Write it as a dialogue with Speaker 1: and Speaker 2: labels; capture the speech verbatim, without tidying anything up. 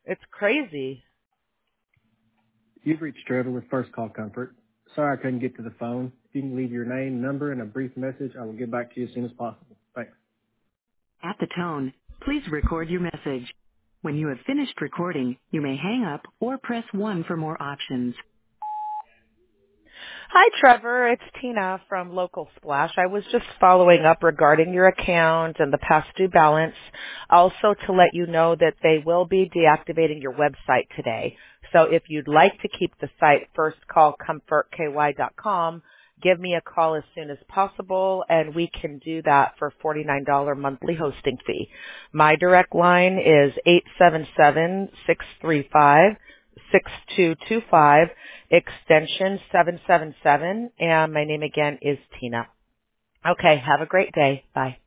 Speaker 1: It's crazy.
Speaker 2: You've reached Trevor with First Call Comfort. Sorry I couldn't get to the phone. If you can leave your name, number, and a brief message, I will get back to you as soon as possible. Thanks.
Speaker 3: At the tone, please record your message. When you have finished recording, you may hang up or press one for more options.
Speaker 1: Hi, Trevor. It's Tina from Local Splash. I was just following up regarding your account and the past due balance. Also to let you know that they will be deactivating your website today. So if you'd like to keep the site first call comfort k y dot com, give me a call as soon as possible, and we can do that for forty-nine dollars monthly hosting fee. My direct line is eight seven seven, six three five, six two two five, extension seven seven seven, and my name again is Tina. Okay, have a great day. Bye.